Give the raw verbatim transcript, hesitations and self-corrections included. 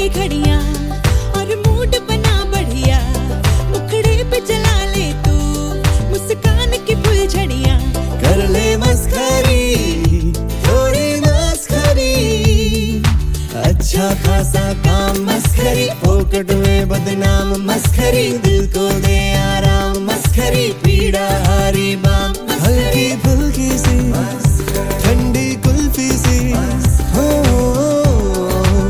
घड़ियां और मूड बना बढ़िया, मुखड़े पे जला ले तू मुस्कान की फुलझड़ियां। कर ले मस्खरी थोड़ी मस्खरी, अच्छा खासा काम मस्खरी, फोकट में बदनाम मस्खरी, दिल को दे आराम मस्खरी, पीड़ा